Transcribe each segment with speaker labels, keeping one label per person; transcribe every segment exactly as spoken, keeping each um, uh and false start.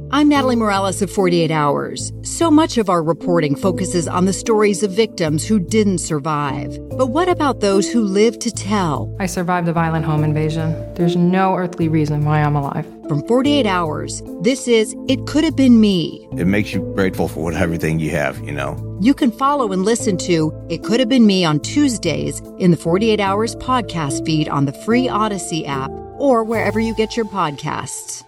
Speaker 1: I'm Natalie Morales of forty-eight hours. So much of our reporting focuses on the stories of victims who didn't survive. But what about those who lived to tell?
Speaker 2: I survived a violent home invasion. There's no earthly reason why I'm alive.
Speaker 1: From forty-eight hours, this is It Could Have Been Me.
Speaker 3: It makes you grateful for what, everything you have, you know.
Speaker 1: You can follow and listen to It Could Have Been Me on Tuesdays in the forty-eight hours podcast feed on the free Odyssey app or wherever you get your podcasts.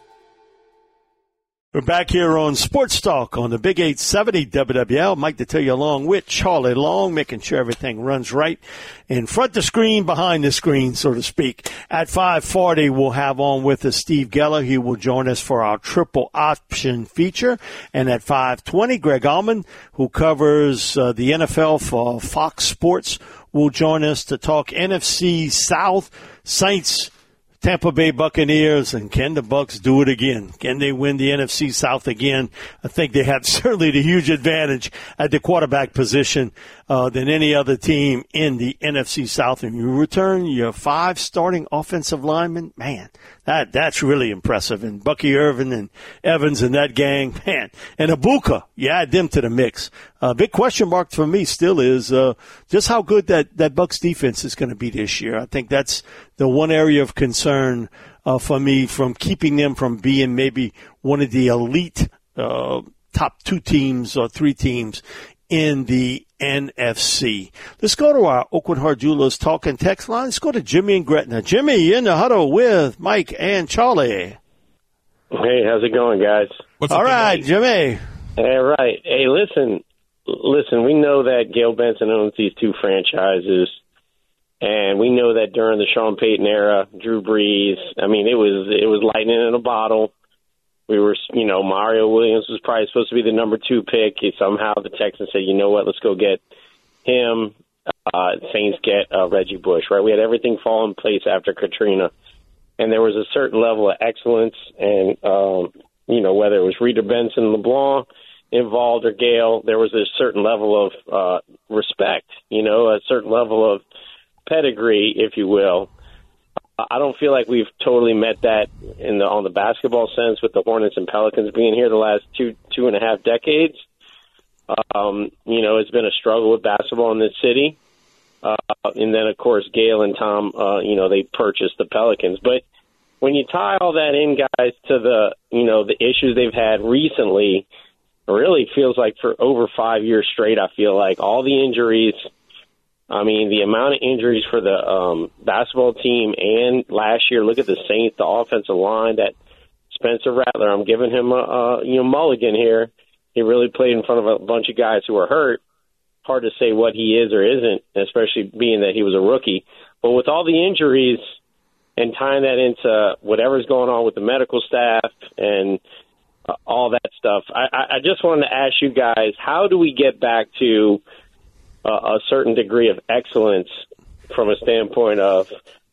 Speaker 4: We're back here on Sports Talk on the Big eight seventy W W L. Mike Detillier along with Charlie Long, making sure everything runs right in front of the screen, behind the screen, so to speak. At five forty, we'll have on with us Steve Geller. He will join us for our triple option feature. And at five twenty, Greg Allman, who covers uh, the N F L for Fox Sports, will join us to talk N F C South, Saints, Tampa Bay Buccaneers, and can the Bucs do it again? Can they win the N F C South again? I think they have certainly the huge advantage at the quarterback position uh, than any other team in the N F C South. And you return your five starting offensive linemen, man, that that's really impressive. And Bucky Irvin and Evans and that gang, man, and Ibuka, you add them to the mix. A uh, big question mark for me still is uh, just how good that, that Bucs defense is going to be this year. I think that's the one area of concern uh, for me from keeping them from being maybe one of the elite uh, top two teams or three teams in the N F C. Let's go to our Oakwood Heart Jewelers talk and text line. Let's go to Jimmy and Gretna. Jimmy in the huddle with Mike and Charlie.
Speaker 5: Hey, how's it going, guys?
Speaker 4: What's All right, Mike? Jimmy.
Speaker 5: Hey, right. Hey, listen, listen. We know that Gail Benson owns these two franchises, and we know that during the Sean Payton era, Drew Brees, I mean, it was it was lightning in a bottle. We were, you know, Mario Williams was probably supposed to be the number two pick. Somehow the Texans said, you know what, let's go get him. Uh, Saints get uh, Reggie Bush, right? We had everything fall in place after Katrina. And there was a certain level of excellence. And, um, you know, whether it was Rita Benson, LeBlanc involved or Gail, there was a certain level of uh, respect, you know, a certain level of pedigree, if you will. I don't feel like we've totally met that in the on the basketball sense with the Hornets and Pelicans being here the last two two and a half decades. Um, you know, it's been a struggle with basketball in this city. Uh, and then, of course, Gail and Tom, uh, you know, they purchased the Pelicans. But when you tie all that in, guys, to the, you know, the issues they've had recently, it really feels like for over five years straight, I feel like all the injuries – I mean, the amount of injuries for the um, basketball team and last year, look at the Saints, the offensive line, that Spencer Rattler, I'm giving him a, a you know, mulligan here. He really played in front of a bunch of guys who were hurt. Hard to say what he is or isn't, especially being that he was a rookie. But with all the injuries and tying that into whatever's going on with the medical staff and uh, all that stuff, I, I just wanted to ask you guys, how do we get back to – Uh, a certain degree of excellence from a standpoint of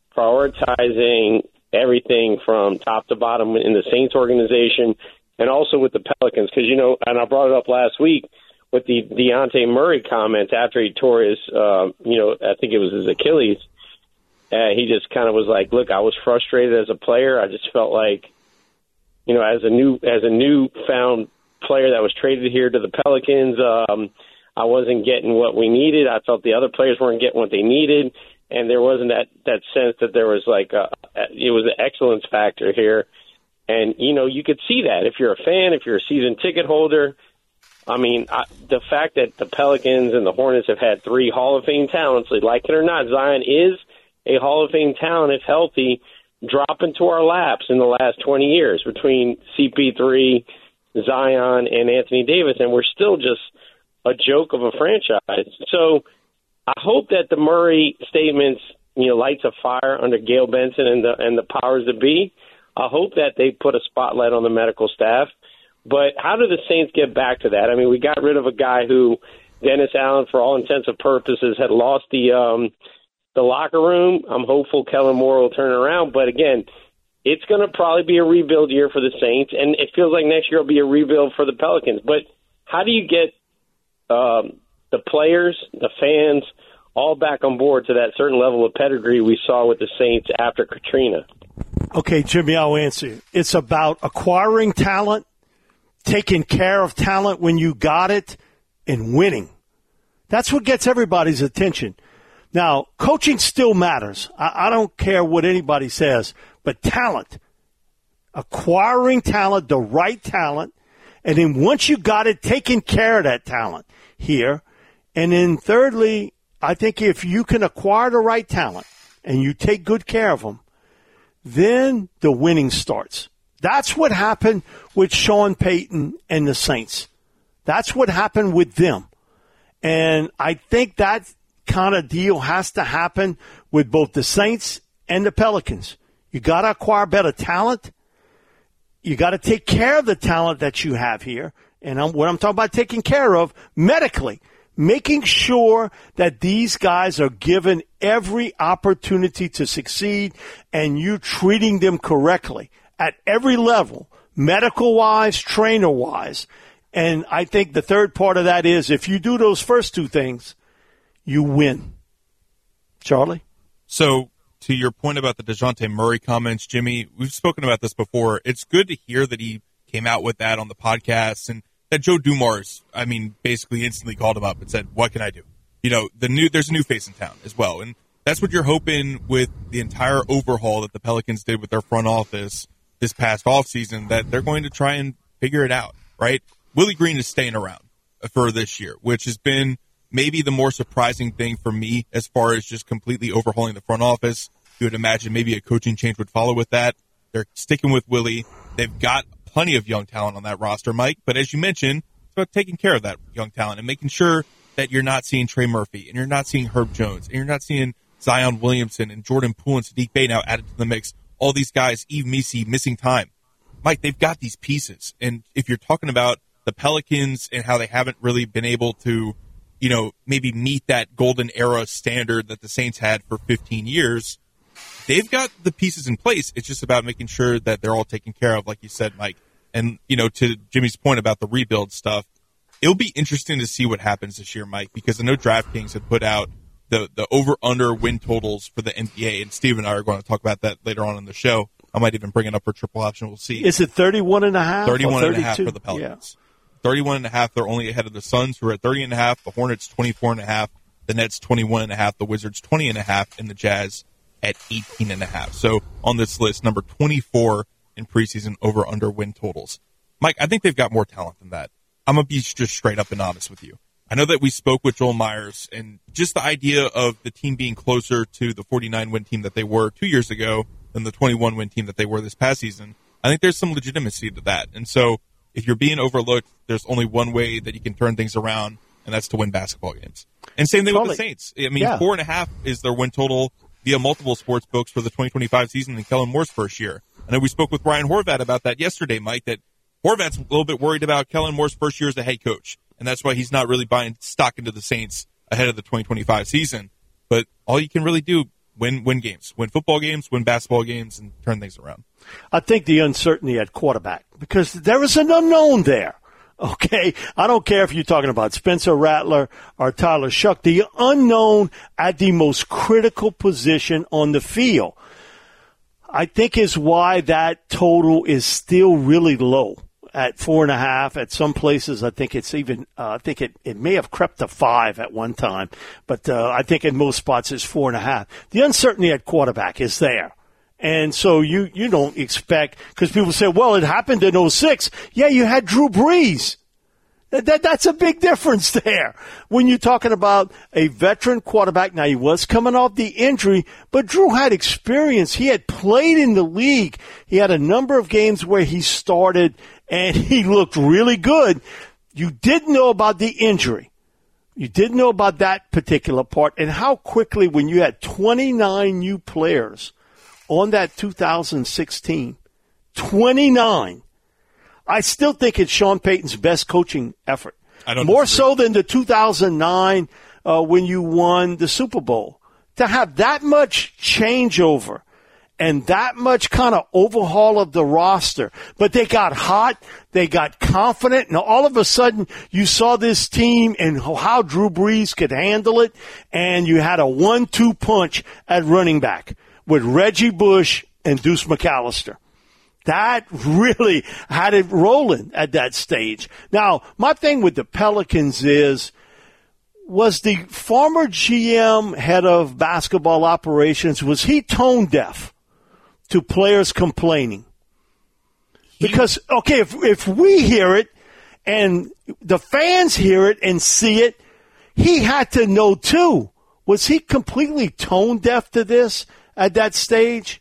Speaker 5: prioritizing everything from top to bottom in the Saints organization and also with the Pelicans? Because, you know, and I brought it up last week with the Dejounte Murray comments after he tore his, uh, you know, I think it was his Achilles. Uh, he just kind of was like, look, I was frustrated as a player. I just felt like, you know, as a new as a newfound player that was traded here to the Pelicans, um, I wasn't getting what we needed. I felt the other players weren't getting what they needed, and there wasn't that, that sense that there was like a, it was an excellence factor here. And, you know, you could see that if you're a fan, if you're a season ticket holder. I mean, I, the fact that the Pelicans and the Hornets have had three Hall of Fame talents, like it or not, Zion is a Hall of Fame talent, if healthy, drop into our laps in the last twenty years between C P three, Zion, and Anthony Davis, and we're still just a joke of a franchise. So I hope that the Murray statements, you know, lights a fire under Gail Benson and the and the powers that be. I hope that they put a spotlight on the medical staff. But how do the Saints get back to that? I mean, we got rid of a guy who, Dennis Allen, for all intents and purposes, had lost the um, the locker room. I'm hopeful Kellen Moore will turn around. But again, it's going to probably be a rebuild year for the Saints, and it feels like next year will be a rebuild for the Pelicans. But how do you get Um, the players, the fans, all back on board to that certain level of pedigree we saw with the Saints after Katrina?
Speaker 4: Okay, Jimmy, I'll answer you. It's about acquiring talent, taking care of talent when you got it, and winning. That's what gets everybody's attention. Now, coaching still matters. I, I don't care what anybody says, but talent, acquiring talent, the right talent, and then once you got it, taking care of that talent here. And then thirdly, I think if you can acquire the right talent and you take good care of them, then the winning starts. That's what happened with Sean Payton and the Saints. That's what happened with them. And I think that kind of deal has to happen with both the Saints and the Pelicans. You got to acquire better talent. You got to take care of the talent that you have here. And I'm, what I'm talking about taking care of medically, making sure that these guys are given every opportunity to succeed and you treating them correctly at every level, medical-wise, trainer-wise. And I think the third part of that is if you do those first two things, you win. Charlie?
Speaker 6: So to your point about the DeJounte Murray comments, Jimmy, we've spoken about this before. It's good to hear that he came out with that on the podcast and that Joe Dumars, I mean, basically instantly called him up and said, what can I do? You know, the new there's a new face in town as well. And that's what you're hoping with the entire overhaul that the Pelicans did with their front office this past offseason, that they're going to try and figure it out, right? Willie Green is staying around for this year, which has been maybe the more surprising thing for me as far as just completely overhauling the front office. You would imagine maybe a coaching change would follow with that. They're sticking with Willie. They've got plenty of young talent on that roster, Mike. But as you mentioned, it's about taking care of that young talent and making sure that you're not seeing Trey Murphy and you're not seeing Herb Jones and you're not seeing Zion Williamson and Jordan Poole and Sadiq Bey now added to the mix. All these guys, Yves Missi, missing time. Mike, they've got these pieces. And if you're talking about the Pelicans and how they haven't really been able to, you know, maybe meet that golden era standard that the Saints had for fifteen years, they've got the pieces in place. It's just about making sure that they're all taken care of, like you said, Mike. And, you know, to Jimmy's point about the rebuild stuff, it'll be interesting to see what happens this year, Mike, because I know DraftKings had put out the, the over-under win totals for the N B A, and Steve and I are going to talk about that later on in the show. I might even bring it up for triple option. We'll see.
Speaker 4: Is it thirty-one and a half?
Speaker 6: thirty-one and a half for the Pelicans. Yeah. thirty-one and a half. They're only ahead of the Suns, who are at thirty and a half. The Hornets, twenty-four and a half. The Nets, twenty-one and a half. The Wizards, twenty and a half. And the Jazz at eighteen and a half. So on this list, number twenty-four in preseason over-under win totals. Mike, I think they've got more talent than that. I'm going to be just straight up and honest with you. I know that we spoke with Joel Myers, and just the idea of the team being closer to the forty-nine win team that they were two years ago than the twenty-one win team that they were this past season, I think there's some legitimacy to that. And so if you're being overlooked, there's only one way that you can turn things around, and that's to win basketball games. And same thing totally. with the Saints. I mean, yeah. four and a half is their win total via multiple sports books for the twenty twenty-five season in Kellen Moore's first year. I know we spoke with Ryan Horvat about that yesterday, Mike, that Horvat's a little bit worried about Kellen Moore's first year as a head coach, and that's why he's not really buying stock into the Saints ahead of the twenty twenty-five season. But all you can really do, win win games, win football games, win basketball games, and turn things around.
Speaker 4: I think the uncertainty at quarterback, because there is an unknown there. Okay, I don't care if you're talking about Spencer Rattler or Tyler Shuck, the unknown at the most critical position on the field, I think is why that total is still really low at four and a half. At some places, I think it's even, uh, I think it, it may have crept to five at one time, but uh, I think in most spots it's four and a half. The uncertainty at quarterback is there. And so you, you don't expect, because people say, well, it happened in oh six. Yeah, you had Drew Brees. That, that, that's a big difference there. When you're talking about a veteran quarterback, now he was coming off the injury, but Drew had experience. He had played in the league. He had a number of games where he started, and he looked really good. You didn't know about the injury. You didn't know about that particular part, and how quickly when you had twenty-nine new players on that two thousand sixteen, twenty-nine. I still think it's Sean Payton's best coaching effort.
Speaker 6: I don't
Speaker 4: More
Speaker 6: disagree.
Speaker 4: so than the two thousand nine uh, when you won the Super Bowl. To have that much changeover and that much kind of overhaul of the roster. But they got hot. They got confident. And all of a sudden, you saw this team and how Drew Brees could handle it. And you had a one two punch at running back with Reggie Bush and Deuce McAllister. That really had it rolling at that stage. Now, my thing with the Pelicans is, was the former G M, head of basketball operations, was he tone deaf to players complaining? Because, okay, if if we hear it and the fans hear it and see it, he had to know too. Was he completely tone deaf to this at that stage?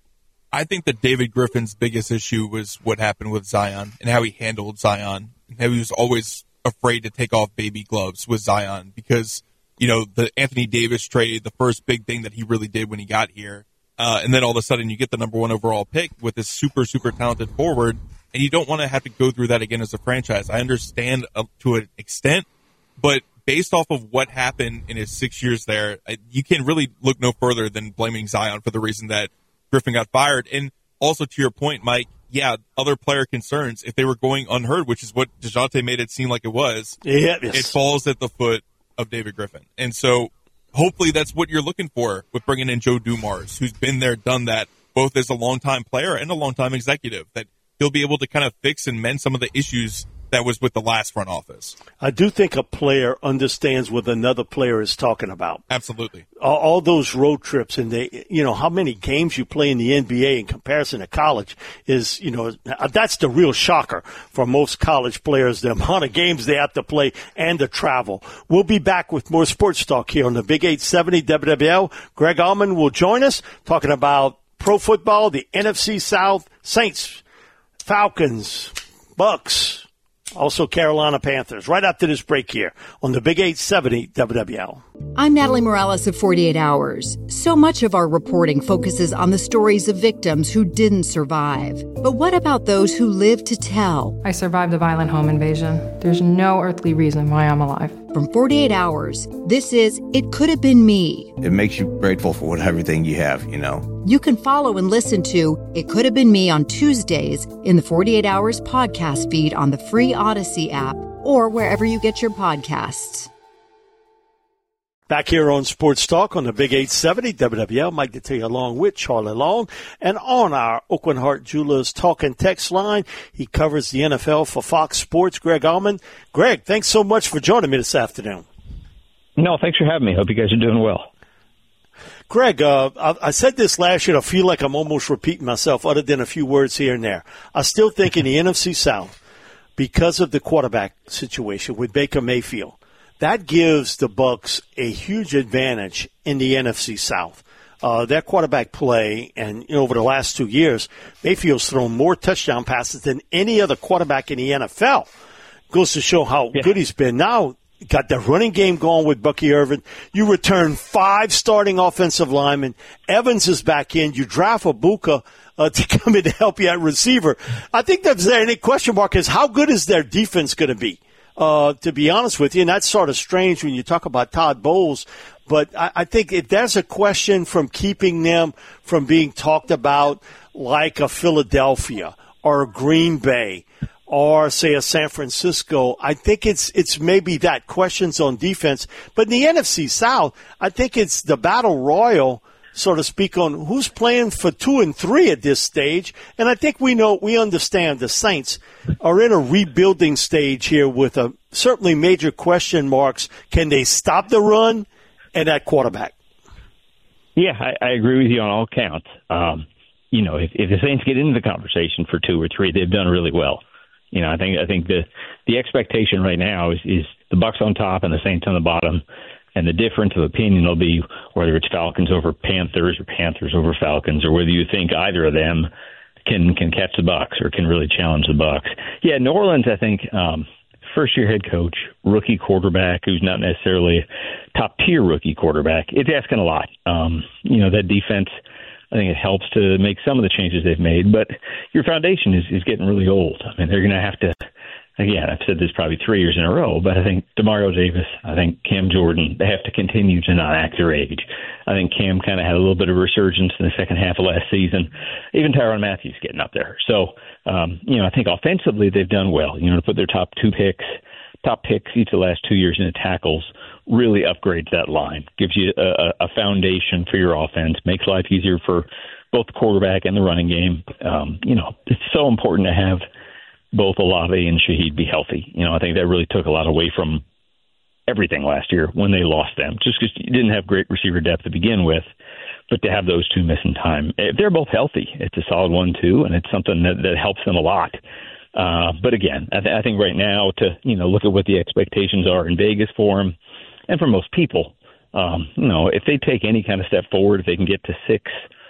Speaker 6: I think that David Griffin's biggest issue was what happened with Zion and how he handled Zion, and how he was always afraid to take off baby gloves with Zion because, you know, the Anthony Davis trade, the first big thing that he really did when he got here, uh, and then all of a sudden you get the number one overall pick with this super, super talented forward, and you don't want to have to go through that again as a franchise. I understand up to an extent, but based off of what happened in his six years there, you can really look no further than blaming Zion for the reason that Griffin got fired. And also to your point, Mike, yeah, other player concerns, if they were going unheard, which is what DeJounte made it seem like it was,
Speaker 4: yeah, yes.
Speaker 6: It falls at the foot of David Griffin. And so hopefully that's what you're looking for with bringing in Joe Dumars, who's been there, done that, both as a longtime player and a longtime executive, that he'll be able to kind of fix and mend some of the issues that was with the last front office.
Speaker 4: I do think a player understands what another player is talking about.
Speaker 6: Absolutely.
Speaker 4: All, all those road trips and they, you know, how many games you play in the N B A in comparison to college is, you know, that's the real shocker for most college players, the amount of games they have to play and the travel. We'll be back with more sports talk here on the Big eight seventy W W L. Greg Allman will join us talking about pro football, the N F C South, Saints, Falcons, Bucks, also Carolina Panthers, right after this break here on the Big eight seventy W W L.
Speaker 1: I'm Natalie Morales of forty-eight hours. So much of our reporting focuses on the stories of victims who didn't survive. But what about those who lived to tell?
Speaker 2: I survived a violent home invasion. There's no earthly reason why I'm alive.
Speaker 1: From forty-eight hours, this is It Could Have Been Me.
Speaker 3: It makes you grateful for what, everything you have, you know.
Speaker 1: You can follow and listen to It Could Have Been Me on Tuesdays in the forty-eight hours podcast feed on the free Odyssey app or wherever you get your podcasts.
Speaker 4: Back here on Sports Talk on the Big eight seventy W W L, Mike Detillier along with Charlie Long. And on our Oakland Heart Jewelers talk and text line, he covers the N F L for Fox Sports, Greg Allman. Greg, thanks so much for joining me this afternoon.
Speaker 7: No, thanks for having me. Hope you guys are doing well.
Speaker 4: Greg, uh, I, I said this last year. I feel like I'm almost repeating myself other than a few words here and there. I still think in the N F C South, because of the quarterback situation with Baker Mayfield, that gives the Bucs a huge advantage in the N F C South. Uh, their quarterback play, and you know, over the last two years, Mayfield's thrown more touchdown passes than any other quarterback in the N F L. Goes to show how yeah. good he's been. Now, got the running game going with Bucky Irvin. You return five starting offensive linemen. Evans is back in. You draft Ibuka uh, to come in to help you at receiver. I think that's the only question mark is how good is their defense going to be? Uh, to be honest with you, and that's sort of strange when you talk about Todd Bowles, but I, I think if there's a question from keeping them from being talked about like a Philadelphia or a Green Bay or, say, a San Francisco, I think it's it's maybe that, questions on defense. But in the N F C South, I think it's the battle royal, so to speak, on who's playing for two and three at this stage. And I think we know, we understand the Saints are in a rebuilding stage here with a certainly major question marks. Can they stop the run and that quarterback?
Speaker 7: Yeah, I, I agree with you on all counts. Um, you know, if, if the Saints get into the conversation for two or three, they've done really well. You know, I think I think the the expectation right now is, is the Bucs on top and the Saints on the bottom. And the difference of opinion will be whether it's Falcons over Panthers or Panthers over Falcons, or whether you think either of them can can catch the Bucs or can really challenge the Bucs. Yeah, New Orleans, I think, um, first-year head coach, rookie quarterback who's not necessarily a top-tier rookie quarterback. It's asking a lot. Um, you know, that defense, I think it helps to make some of the changes they've made, but your foundation is, is getting really old. I mean, they're going to have to. Again, I've said this probably three years in a row, but I think DeMario Davis, I think Cam Jordan, they have to continue to not act their age. I think Cam kind of had a little bit of resurgence in the second half of last season. Even Tyrann Mathieu getting up there. So, um, you know, I think offensively they've done well. You know, to put their top two picks, top picks each of the last two years into tackles really upgrades that line, gives you a, a foundation for your offense, makes life easier for both the quarterback and the running game. Um, you know, it's so important to have both Olave and Shaheed be healthy. You know, I think that really took a lot away from everything last year when they lost them, just because you didn't have great receiver depth to begin with. But to have those two missing time, if they're both healthy, it's a solid one, too, and it's something that, that helps them a lot. Uh, but again, I, th- I think right now to, you know, look at what the expectations are in Vegas for them and for most people, um, you know, if they take any kind of step forward, if they can get to six,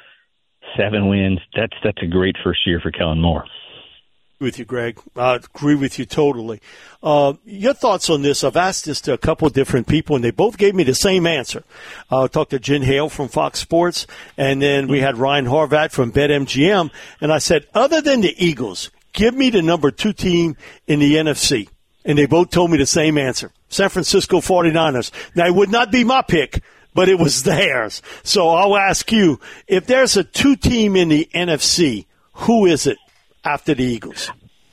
Speaker 7: seven wins, that's, that's a great first year for Kellen Moore.
Speaker 4: With you, Greg. I agree with you totally. Uh, your thoughts on this? I've asked this to a couple of different people, and they both gave me the same answer. I uh, talked to Jen Hale from Fox Sports, and then we had Ryan Horvat from BetMGM, and I said, other than the Eagles, give me the number two team in the N F C. And they both told me the same answer, San Francisco forty-niners. Now, it would not be my pick, but it was theirs. So I'll ask you, if there's a two-team in the N F C, who is it after the Eagles?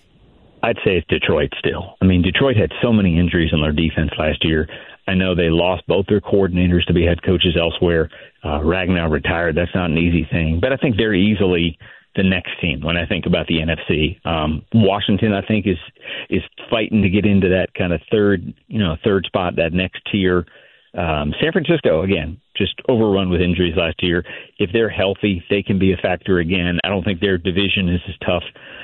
Speaker 7: I'd say it's Detroit still. I mean, Detroit had so many injuries on their defense last year. I know they lost both their coordinators to be head coaches elsewhere. Uh, Ragnar retired. That's not an easy thing. But I think they're easily the next team when I think about the N F C. Um, Washington, I think, is is fighting to get into that kind of third, you know, third spot, that next tier. Um, San Francisco, again, just overrun with injuries last year. If they're healthy, they can be a factor again. I don't think their division is as tough.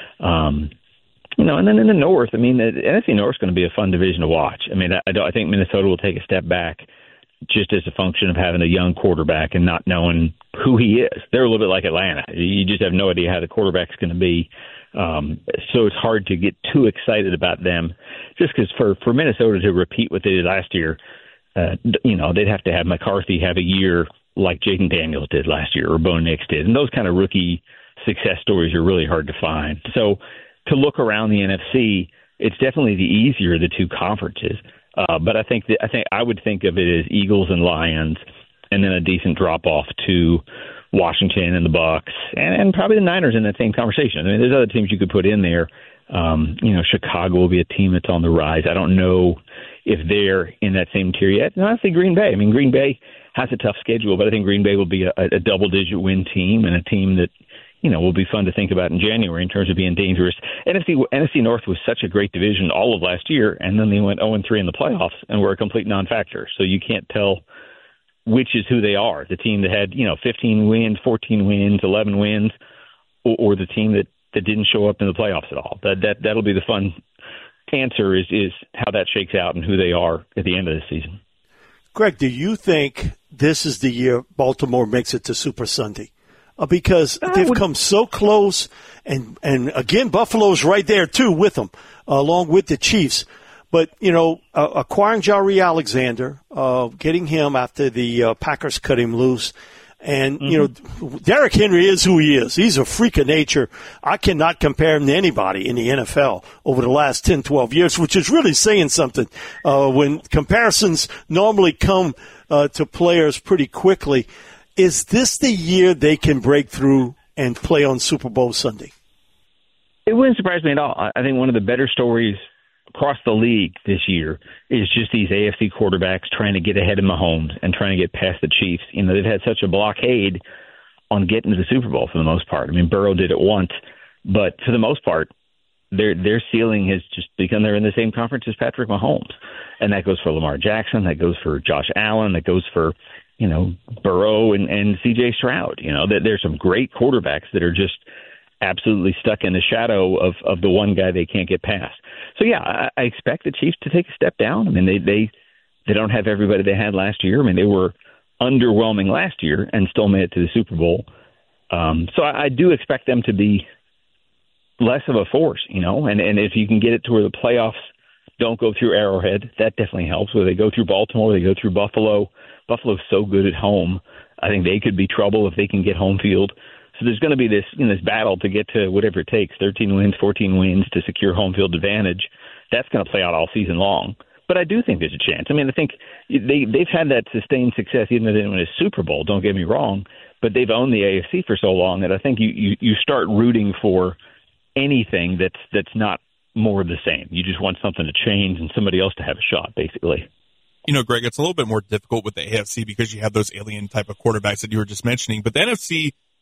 Speaker 7: Um, you know, and then in the North, I mean, the N F C North is going to be a fun division to watch. I mean, I, I think Minnesota will take a step back just as a function of having a young quarterback and not knowing who he is. They're a little bit like Atlanta. You just have no idea how the quarterback's going to be. Um, so it's hard to get too excited about them just because for, for Minnesota to repeat what they did last year, uh, you know, they'd have to have McCarthy have a year like Jaden Daniels did last year or Bo Nix did. And those kind of rookie success stories are really hard to find. So to look around the N F C, it's definitely the easier of the two conferences. Uh, but I think that, I think I would think of it as Eagles and Lions, and then a decent drop off to Washington and the Bucks, and, and probably the Niners in that same conversation. I mean, there's other teams you could put in there. Um, you know, Chicago will be a team that's on the rise. I don't know if they're in that same tier yet. And honestly, Green Bay. I mean, Green Bay has a tough schedule, but I think Green Bay will be a, a double-digit win team and a team that, you know, will be fun to think about in January in terms of being dangerous. N F C N F C North was such a great division all of last year, and then they went oh and three in the playoffs and were a complete non-factor. So you can't tell which is who they are, the team that had, you know, fifteen wins, fourteen wins, eleven wins, or, or the team that, that didn't show up in the playoffs at all. That, that, that'll be the fun answer is, is how that shakes out and who they are at the end of the season.
Speaker 4: Greg, do you think this is the year Baltimore makes it to Super Sunday? Uh, because they've come so close, and, and again, Buffalo's right there, too, with them, uh, along with the Chiefs. But, you know, uh, acquiring Jaire Alexander, uh, getting him after the uh, Packers cut him loose, and, mm-hmm. you know, Derrick Henry is who he is. He's a freak of nature. I cannot compare him to anybody in the N F L over the last ten, twelve years, which is really saying something uh, when comparisons normally come uh, to players pretty quickly. Is this the year they can break through and play on Super Bowl Sunday?
Speaker 7: It wouldn't surprise me at all. I think one of the better stories across the league this year is just these A F C quarterbacks trying to get ahead of Mahomes and trying to get past the Chiefs. You know, they've had such a blockade on getting to the Super Bowl for the most part. I mean, Burrow did it once, but for the most part, their their ceiling has just become they're in the same conference as Patrick Mahomes. And that goes for Lamar Jackson, that goes for Josh Allen, that goes for, you know, Burrow and, and C J Stroud. You know, that there's some great quarterbacks that are just absolutely stuck in the shadow of, of the one guy they can't get past. So, yeah, I, I expect the Chiefs to take a step down. I mean, they, they, they don't have everybody they had last year. I mean, they were underwhelming last year and still made it to the Super Bowl. Um, so I, I do expect them to be less of a force, you know, and, and if you can get it to where the playoffs don't go through Arrowhead, that definitely helps. Where they go through Baltimore, they go through Buffalo. Buffalo's so good at home. I think they could be trouble if they can get home field. So there's going to be this, you know, this battle to get to whatever it takes, thirteen wins, fourteen wins to secure home field advantage. That's going to play out all season long. But I do think there's a chance. I mean, I think they, they've had that sustained success, even though they didn't win a Super Bowl, don't get me wrong, but they've owned the A F C for so long that I think you, you, you start rooting for anything that's that's not more of the same. You just want something to change and somebody else to have a shot, basically.
Speaker 6: You know, Greg, it's a little bit more difficult with the A F C because you have those alien type of quarterbacks that you were just mentioning. But the N F C,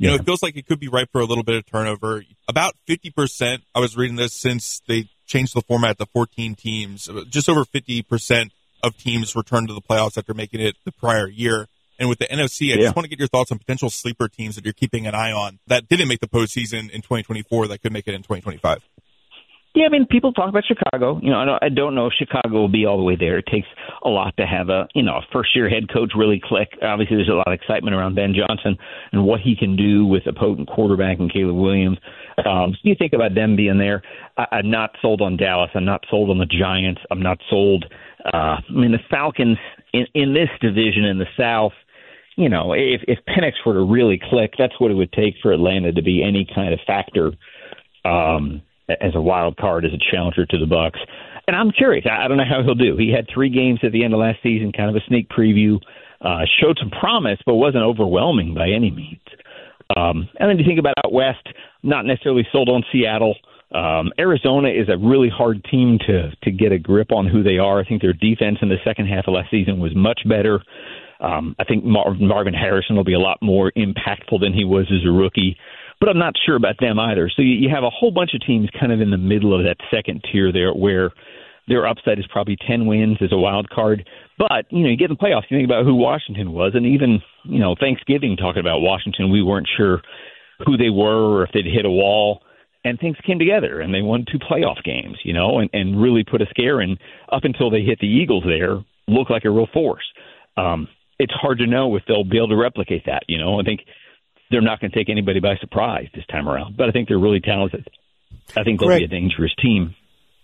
Speaker 6: You know, it feels like it could be ripe for a little bit of turnover. About fifty percent, I was reading this since they changed the format to fourteen teams, just over fifty percent of teams return to the playoffs after making it the prior year. And with the N F C, I
Speaker 7: yeah.
Speaker 6: just want to get your thoughts on potential sleeper teams that you're keeping an eye on that didn't make the postseason in twenty twenty-four that could make it in twenty twenty-five.
Speaker 7: Yeah, I mean, people talk about Chicago. You know, I don't, I don't know if Chicago will be all the way there. It takes a lot to have a, you know, a first-year head coach really click. Obviously, there's a lot of excitement around Ben Johnson and what he can do with a potent quarterback and Caleb Williams. Um, so you think about them being there. I, I'm not sold on Dallas. I'm not sold on the Giants. I'm not sold. Uh, I mean, the Falcons in, in this division in the South, you know, if, if Penix were to really click, that's what it would take for Atlanta to be any kind of factor um, as a wild card, as a challenger to the Bucs. And I'm curious. I, I don't know how he'll do. He had three games at the end of last season, kind of a sneak preview, uh, showed some promise, but wasn't overwhelming by any means. Um, and then you think about out west, not necessarily sold on Seattle. Um, Arizona is a really hard team to to get a grip on who they are. I think their defense in the second half of last season was much better. Um, I think Mar- Marvin Harrison will be a lot more impactful than he was as a rookie, but I'm not sure about them either. So you, you have a whole bunch of teams kind of in the middle of that second tier there where their upside is probably ten wins as a wild card. But, you know, you get in the playoffs, you think about who Washington was, and even, you know, Thanksgiving talking about Washington, we weren't sure who they were or if they'd hit a wall. And things came together, and they won two playoff games, you know, and, and really put a scare in. Up until they hit the Eagles there, looked like a real force. Um, it's hard to know if they'll be able to replicate that, you know. I think they're not going to take anybody by surprise this time around, but I think they're really talented. I think they'll
Speaker 4: Greg,
Speaker 7: be a dangerous team.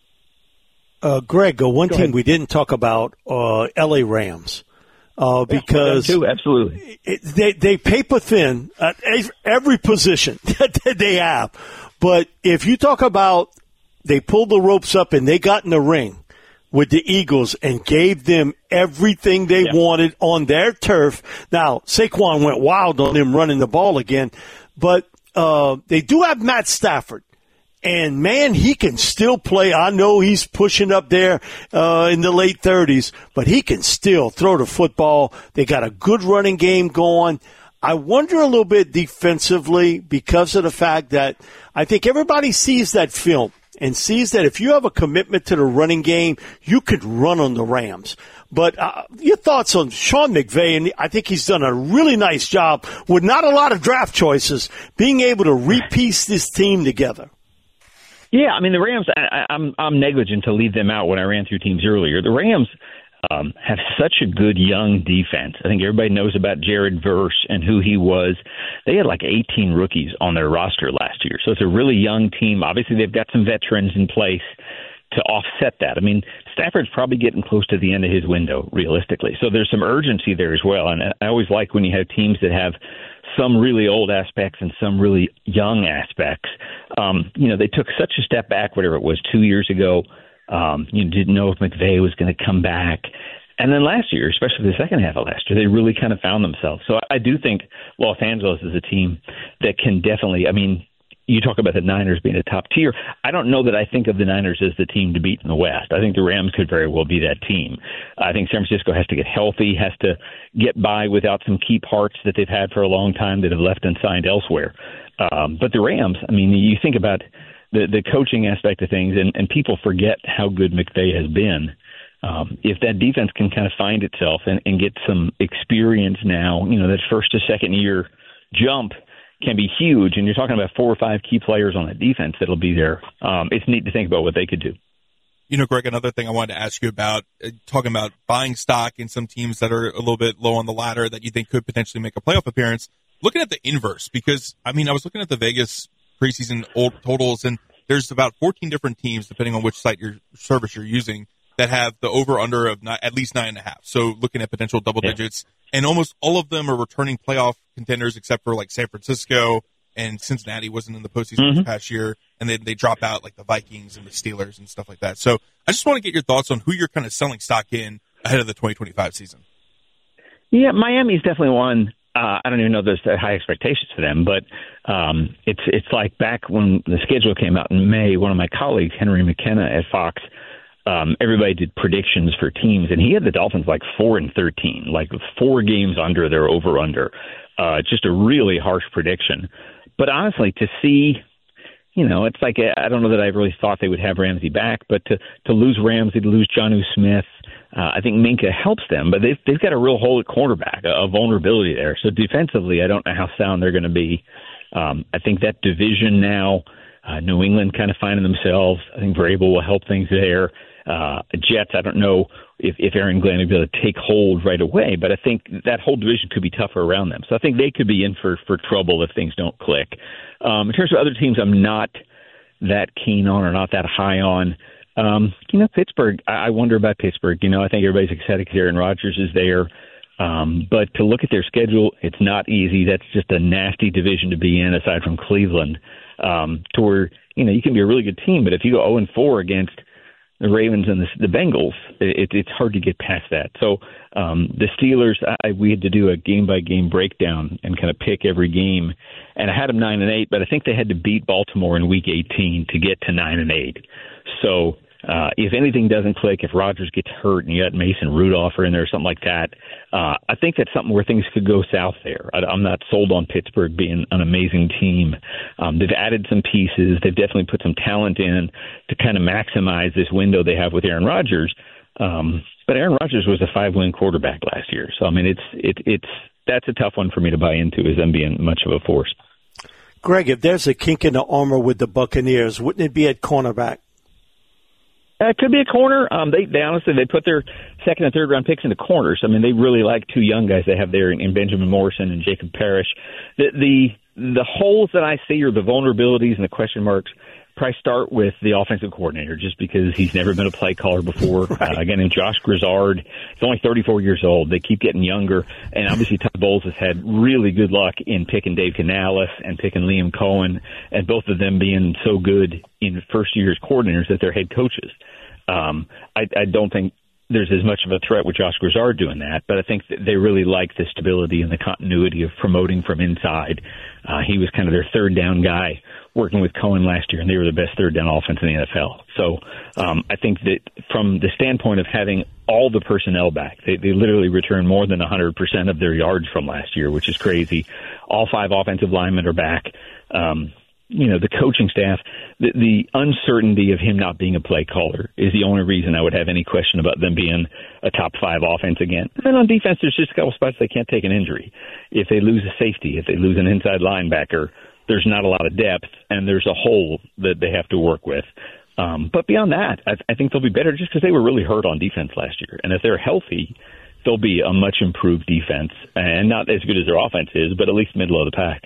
Speaker 4: Uh, Greg, uh, one
Speaker 7: Go
Speaker 4: team
Speaker 7: ahead.
Speaker 4: we didn't talk about, uh, L A Rams. Uh, because
Speaker 7: yeah, too, absolutely.
Speaker 4: It, they, they paper thin at every position that they have. But if you talk about they pulled the ropes up and they got in the ring with the Eagles and gave them everything they yeah. wanted on their turf. Now, Saquon went wild on them running the ball again, but uh, they do have Matt Stafford. And, man, he can still play. I know he's pushing up there uh, in the late thirties, but he can still throw the football. They got a good running game going. I wonder a little bit defensively because of the fact that I think everybody sees that film and sees that if you have a commitment to the running game, you could run on the Rams. But uh, your thoughts on Sean McVay, and I think he's done a really nice job with not a lot of draft choices, being able to repiece this team together.
Speaker 7: Yeah, I mean, the Rams, I, I'm I'm negligent to leave them out when I ran through teams earlier. The Rams um, have such a good young defense. I think everybody knows about Jared Verse and who he was. They had like eighteen rookies on their roster last year. So it's a really young team. Obviously, they've got some veterans in place to offset that. I mean, Stafford's probably getting close to the end of his window, realistically. So there's some urgency there as well. And I always like when you have teams that have some really old aspects and some really young aspects. Um, you know, they took such a step back, whatever it was, two years ago. Um, you didn't know if McVay was going to come back. And then last year, especially the second half of last year, they really kind of found themselves. So I do think Los Angeles is a team that can definitely, I mean, you talk about the Niners being a top tier. I don't know that I think of the Niners as the team to beat in the West. I think the Rams could very well be that team. I think San Francisco has to get healthy, has to get by without some key parts that they've had for a long time that have left unsigned elsewhere. Um, but the Rams, I mean, you think about the, the coaching aspect of things, and, and people forget how good McVay has been. Um, if that defense can kind of find itself and, and get some experience now, you know, that first to second year jump can be huge, and you're talking about four or five key players on that defense that'll be there. Um, it's neat to think about what they could do.
Speaker 6: You know, Greg, another thing I wanted to ask you about, uh, talking about buying stock in some teams that are a little bit low on the ladder that you think could potentially make a playoff appearance, looking at the inverse, because, I mean, I was looking at the Vegas preseason old totals, and there's about fourteen different teams, depending on which site your service you're using, that have the over-under of not, at least nine and a half. So looking at potential double yeah. digits. And almost all of them are returning playoff contenders except for like San Francisco, and Cincinnati wasn't in the postseason mm-hmm. this past year. And then they drop out like the Vikings and the Steelers and stuff like that. So I just want to get your thoughts on who you're kind of selling stock in ahead of the twenty twenty-five season.
Speaker 7: Yeah, Miami's definitely one. Uh, I don't even know if there's high expectations for them, but um, it's it's like back when the schedule came out in May, one of my colleagues, Henry McKenna at Fox, Um, everybody did predictions for teams, and he had the Dolphins like four and thirteen, like four games under their over under. Uh, just a really harsh prediction. But honestly, to see, you know, it's like, I don't know that I really thought they would have Ramsey back, but to, to lose Ramsey, to lose Jonnu Smith, uh, I think Minkah helps them. But they've, they've got a real hole at cornerback, a, a vulnerability there. So defensively, I don't know how sound they're going to be. Um, I think that division now, uh, New England kind of finding themselves. I think Vrabel will help things there. Uh, Jets, I don't know if, if Aaron Glenn will be able to take hold right away, but I think that whole division could be tougher around them. So I think they could be in for, for trouble if things don't click. Um, in terms of other teams I'm not that keen on or not that high on, um, you know, Pittsburgh, I, I wonder about Pittsburgh. You know, I think everybody's excited because Aaron Rodgers is there. Um, but to look at their schedule, it's not easy. That's just a nasty division to be in aside from Cleveland, um, to where, you know, you can be a really good team, but if you go oh and four against the Ravens and the, the Bengals, it, it's hard to get past that. So um, the Steelers, I, we had to do a game-by-game breakdown and kind of pick every game, and I had them nine and eight, but I think they had to beat Baltimore in Week eighteen to get to nine and eight. So uh, if anything doesn't click, if Rodgers gets hurt and you got Mason Rudolph or in there or something like that, uh, I think that's something where things could go south there. I, I'm not sold on Pittsburgh being an amazing team. Um, they've added some pieces. They've definitely put some talent in to kind of maximize this window they have with Aaron Rodgers. Um, but Aaron Rodgers was a five-win quarterback last year. So, I mean, it's it, it's that's a tough one for me to buy into, is them being much of a force.
Speaker 4: Greg, if there's a kink in the armor with the Buccaneers, wouldn't it be at cornerback?
Speaker 7: Uh, it could be a corner. Um, they, they honestly, they put their second and third round picks into corners. I mean, they really like two young guys they have there in, in Benjamin Morrison and Jacob Parrish. The, the, the holes that I see are the vulnerabilities and the question marks. Probably start with the offensive coordinator, just because he's never been a play caller before. Right. Uh, again, in Josh Grizzard, he's only thirty-four years old. They keep getting younger. And obviously Todd Bowles has had really good luck in picking Dave Canales and picking Liam Cohen, and both of them being so good in first year's coordinators that they're head coaches. Um, I, I don't think there's as much of a threat with Josh Grizzard doing that, but I think that they really like the stability and the continuity of promoting from inside. Uh, he was kind of their third down guy working with Cohen last year, and they were the best third down offense in the N F L. So um, I think that from the standpoint of having all the personnel back, they, they literally returned more than one hundred percent of their yards from last year, which is crazy. All five offensive linemen are back. Um, you know, the coaching staff, the, the uncertainty of him not being a play caller is the only reason I would have any question about them being a top five offense again. And then on defense, there's just a couple spots they can't take an injury. If they lose a safety, if they lose an inside linebacker, there's not a lot of depth, and there's a hole that they have to work with. Um, but beyond that, I, I think they'll be better just because they were really hurt on defense last year. And if they're healthy, they'll be a much improved defense, and not as good as their offense is, but at least middle of the pack.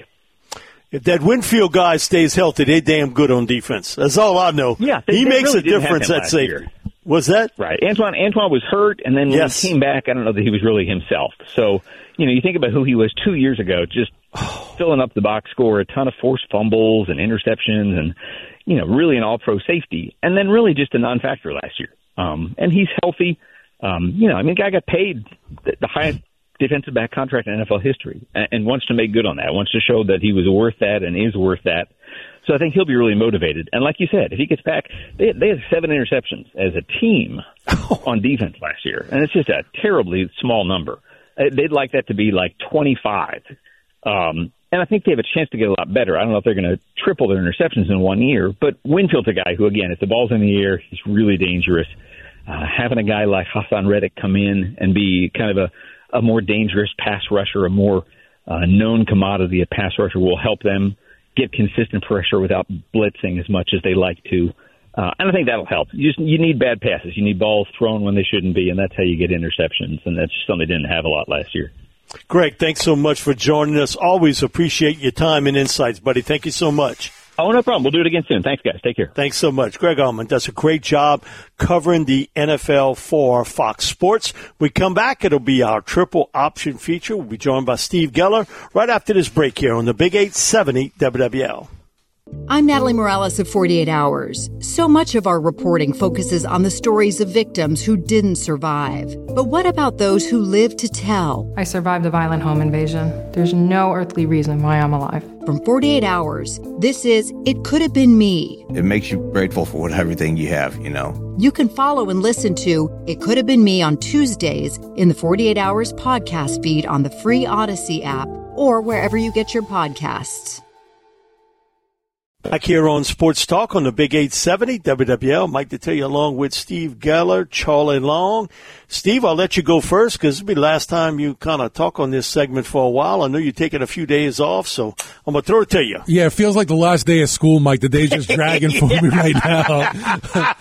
Speaker 4: If that Winfield guy stays healthy, they're damn good on defense. That's all I know.
Speaker 7: Yeah, they,
Speaker 4: he
Speaker 7: they
Speaker 4: makes
Speaker 7: really
Speaker 4: a difference at safety.
Speaker 7: Year.
Speaker 4: Was that?
Speaker 7: Right. Antoine Antoine was hurt, and then when
Speaker 4: yes.
Speaker 7: he came back, I don't know that he was really himself. So, you know, you think about who he was two years ago, just filling up the box score, a ton of forced fumbles and interceptions, and, you know, really an all-pro safety, and then really just a non-factor last year. Um, and he's healthy. Um, you know, I mean, the guy got paid the highest defensive back contract in N F L history, and, and wants to make good on that, wants to show that he was worth that and is worth that. So I think he'll be really motivated. And like you said, if he gets back, they, they had seven interceptions as a team on defense last year, and it's just a terribly small number. They'd like that to be like twenty-five. Um, and I think they have a chance to get a lot better. I don't know if they're going to triple their interceptions in one year, but Winfield's a guy who, again, if the ball's in the air, he's really dangerous. Uh, having a guy like Hassan Reddick come in and be kind of a, a more dangerous pass rusher, a more uh, known commodity, a pass rusher, will help them get consistent pressure without blitzing as much as they like to. Uh, and I think that'll help. You just, you need bad passes. You need balls thrown when they shouldn't be, and that's how you get interceptions, and that's something they didn't have a lot last year.
Speaker 4: Greg, thanks so much for joining us. Always appreciate your time and insights, buddy. Thank you so much.
Speaker 7: Oh, no problem. We'll do it again soon. Thanks, guys. Take care.
Speaker 4: Thanks so much. Greg Auman does a great job covering the N F L for Fox Sports. We come back. It'll be our triple option feature. We'll be joined by Steve Geller right after this break here on the Big eight seventy W W L.
Speaker 1: I'm Natalie Morales of forty-eight hours. So much of our reporting focuses on the stories of victims who didn't survive. But what about those who lived to tell?
Speaker 2: I survived a violent home invasion. There's no earthly reason why I'm alive.
Speaker 1: From forty-eight hours, this is It Could Have Been Me.
Speaker 3: It makes you grateful for what, everything you have, you know.
Speaker 1: You can follow and listen to It Could Have Been Me on Tuesdays in the forty-eight hours podcast feed on the free Odyssey app, or wherever you get your podcasts.
Speaker 4: Back here on Sports Talk on the Big eight seventy W W L. Mike Detillier along with Steve Geller, Charlie Long. Steve, I'll let you go first because it'll be the last time you kind of talk on this segment for a while. I know you're taking a few days off, so I'm going to throw it to you.
Speaker 8: Yeah, it feels like the last day of school, Mike. The day's just dragging for me right now.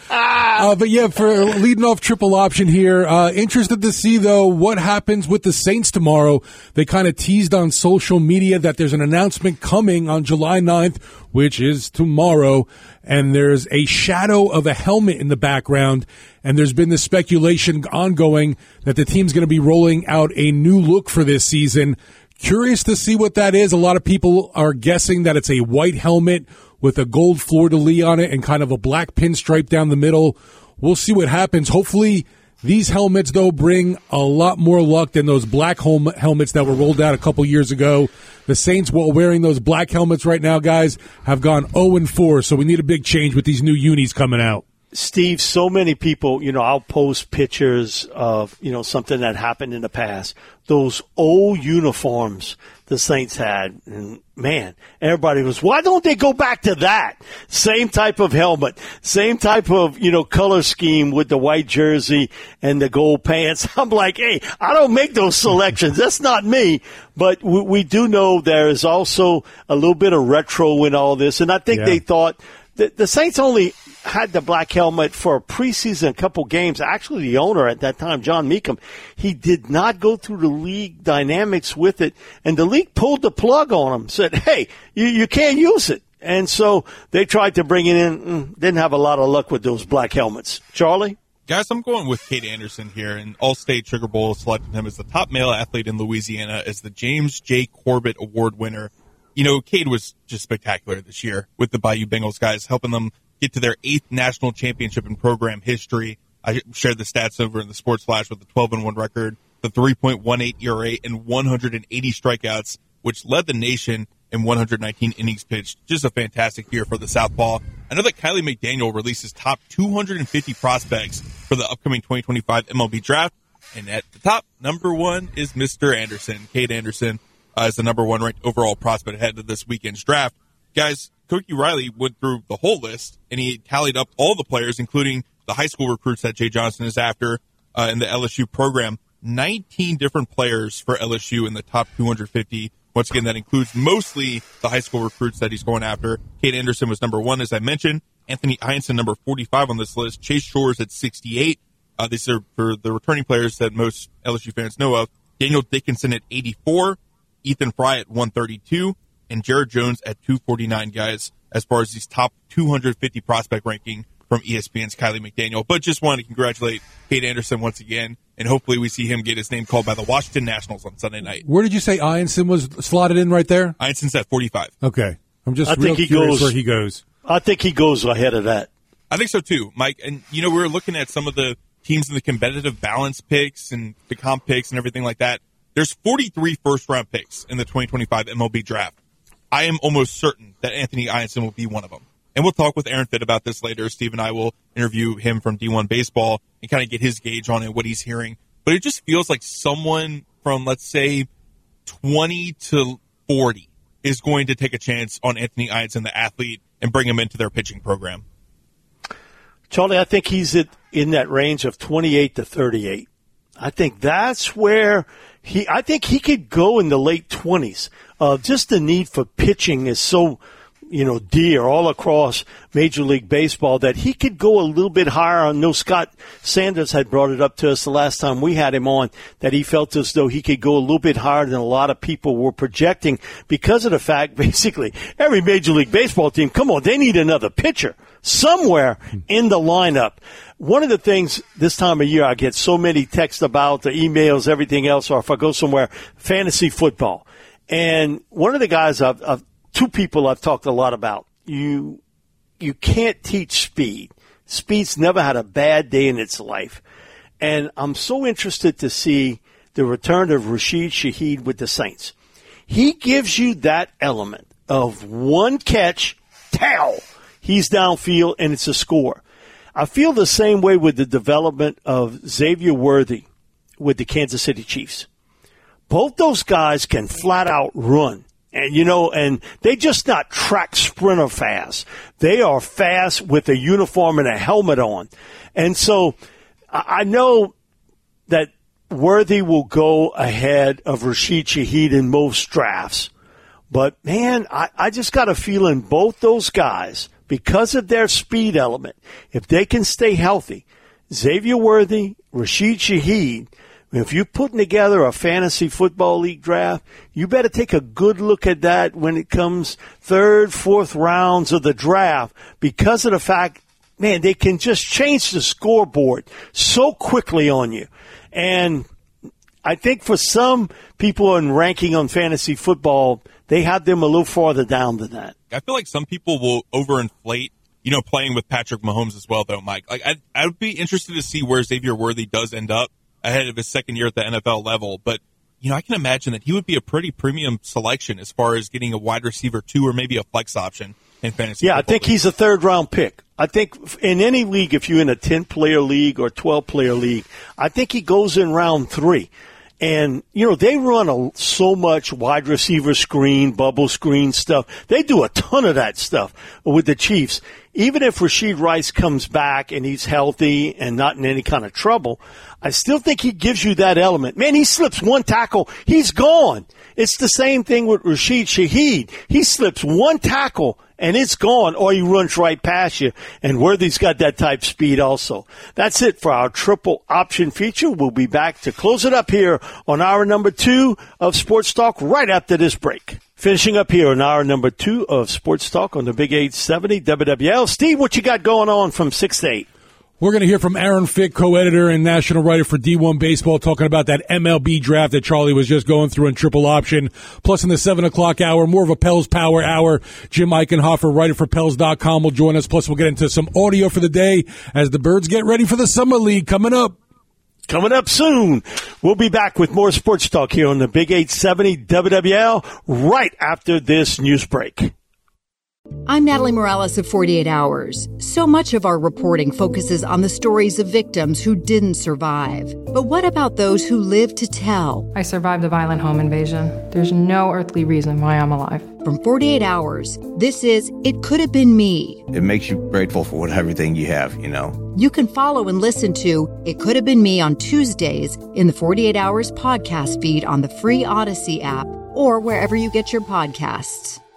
Speaker 8: uh, but, yeah, for leading off triple option here, uh, interested to see, though, what happens with the Saints tomorrow. They kind of teased on social media that there's an announcement coming on July ninth, which is tomorrow, and there's a shadow of a helmet in the background, and there's been this speculation ongoing that the team's going to be rolling out a new look for this season. Curious to see what that is. A lot of people are guessing that it's a white helmet with a gold fleur-de-lis on it and kind of a black pinstripe down the middle. We'll see what happens. Hopefully these helmets, though, bring a lot more luck than those black hel- helmets that were rolled out a couple years ago. The Saints, while wearing those black helmets right now, guys, have gone oh and four, so we need a big change with these new unis coming out.
Speaker 4: Steve, so many people, you know, I'll post pictures of, you know, something that happened in the past. Those old uniforms the Saints had, and man, everybody was, why don't they go back to that? Same type of helmet, same type of, you know, color scheme with the white jersey and the gold pants. I'm like, hey, I don't make those selections. That's not me. But we, we do know there is also a little bit of retro in all this, and I think yeah. they thought that the Saints only had the black helmet for a preseason couple games. Actually, the owner at that time, John Meekum, he did not go through the league dynamics with it, and the league pulled the plug on him, said, hey, you, you can't use it. And so they tried to bring it in, didn't have a lot of luck with those black helmets. Charlie?
Speaker 6: Guys, I'm going with Cade Anderson here, and All-State Sugar Bowl selected him as the top male athlete in Louisiana as the James J. Corbett Award winner. You know, Cade was just spectacular this year with the Bayou Bengals guys, helping them get to their eighth national championship in program history. I shared the stats over in the Sports Flash with the twelve and one record, the three point one eight E R A, and one hundred eighty strikeouts, which led the nation in one hundred nineteen innings pitched. Just a fantastic year for the Southpaw. I know that Kiley McDaniel releases top two hundred fifty prospects for the upcoming twenty twenty-five M L B draft, and at the top, number one is Mister Anderson. Cade Anderson uh, is the number one ranked overall prospect ahead of this weekend's draft. Guys, Cookie Riley went through the whole list, and he tallied up all the players, including the high school recruits that Jay Johnson is after uh, in the L S U program. nineteen different players for L S U in the top two hundred fifty. Once again, that includes mostly the high school recruits that he's going after. Cade Anderson was number one, as I mentioned. Anthony Heinsohn, number forty-five on this list. Chase Shores at sixty-eight. Uh, these are for the returning players that most L S U fans know of. Daniel Dickinson at eighty-four. Ethan Fry at one thirty-two. And Jared Jones at two forty-nine, guys, as far as these top two hundred fifty prospect ranking from E S P N's Kiley McDaniel. But just wanted to congratulate Cade Anderson once again, and hopefully we see him get his name called by the Washington Nationals on Sunday night.
Speaker 8: Where did you say Ianson was slotted in right there?
Speaker 6: Ianson's at forty-five.
Speaker 8: Okay. I'm just
Speaker 4: I
Speaker 8: real
Speaker 4: think he
Speaker 8: curious
Speaker 4: goes,
Speaker 8: where he goes.
Speaker 4: I think he goes ahead of that.
Speaker 6: I think so too, Mike. And, you know, we were looking at some of the teams in the competitive balance picks and the comp picks and everything like that. There's forty-three first-round picks in the twenty twenty-five M L B draft. I am almost certain that Anthony Ianson will be one of them. And we'll talk with Aaron Fitt about this later. Steve and I will interview him from D one Baseball and kind of get his gauge on it, what he's hearing. But it just feels like someone from, let's say, twenty to forty is going to take a chance on Anthony Ianson, the athlete, and bring him into their pitching program.
Speaker 4: Charlie, I think he's at, in that range of twenty-eight to thirty-eight. I think that's where he, I think he could go in the late twenties. Uh, just the need for pitching is so, you know, dear all across Major League Baseball that he could go a little bit higher. I know Scott Sanders had brought it up to us the last time we had him on, that he felt as though he could go a little bit higher than a lot of people were projecting because of the fact, basically, every Major League Baseball team, come on, they need another pitcher somewhere in the lineup. One of the things this time of year I get so many texts about, the emails, everything else, or if I go somewhere, fantasy football. And one of the guys I've, I've two people I've talked a lot about, you you can't teach speed. Speed's never had a bad day in its life. And I'm so interested to see the return of Rashid Shaheed with the Saints. He gives you that element of one catch, towel, he's downfield, and it's a score. I feel the same way with the development of Xavier Worthy with the Kansas City Chiefs. both those guys can flat out run. And, you know, and they just not track sprinter fast. They are fast with a uniform and a helmet on. And so I know that Worthy will go ahead of Rashid Shaheed in most drafts. But, man, I, I just got a feeling both those guys, because of their speed element, if they can stay healthy, Xavier Worthy, Rashid Shaheed, if you're putting together a fantasy football league draft, you better take a good look at that when it comes third, fourth rounds of the draft, because of the fact, man, they can just change the scoreboard so quickly on you. And I think for some people in ranking on fantasy football, they have them a little farther down than that.
Speaker 6: I feel like some people will overinflate, you know, playing with Patrick Mahomes as well, though, Mike. Like, I I would be interested to see where Xavier Worthy does end up ahead of his second year at the N F L level. But, you know, I can imagine that he would be a pretty premium selection as far as getting a wide receiver two or maybe a flex option in fantasy.
Speaker 4: Yeah, I think league. He's a third round pick. I think in any league, if you're in a ten-player league or twelve-player league, I think he goes in round three. And, you know, they run a, so much wide receiver screen, bubble screen stuff. They do a ton of that stuff with the Chiefs. Even if Rashid Rice comes back and he's healthy and not in any kind of trouble, I still think he gives you that element. Man, he slips one tackle, he's gone. It's the same thing with Rashid Shaheed. He slips one tackle and it's gone, or he runs right past you. And Worthy's got that type speed also. That's it for our triple option feature. We'll be back to close it up here on hour number two of Sports Talk right after this break. Finishing up here on hour number two of Sports Talk on the Big eight seventy W W L. Steve, what you got going on from six to eight?
Speaker 8: We're going to hear from Aaron Fick, co-editor and national writer for D one Baseball, talking about that M L B draft that Charlie was just going through in triple option. Plus, in the seven o'clock hour, more of a Pels Power Hour. Jim Eichenhofer, writer for Pels dot com, will join us. Plus, we'll get into some audio for the day as the Birds get ready for the Summer League coming up.
Speaker 4: Coming up soon. We'll be back with more Sports Talk here on the Big eight seventy W W L right after this news break.
Speaker 1: I'm Natalie Morales of forty-eight hours. So much of our reporting focuses on the stories of victims who didn't survive. But what about those who lived to tell?
Speaker 2: I survived a violent home invasion. There's no earthly reason why I'm alive.
Speaker 1: From forty-eight hours, this is It Could Have Been Me.
Speaker 3: It makes you grateful for what everything you have, you know.
Speaker 1: You can follow and listen to It Could Have Been Me on Tuesdays in the forty-eight hours podcast feed on the free Odyssey app or wherever you get your podcasts.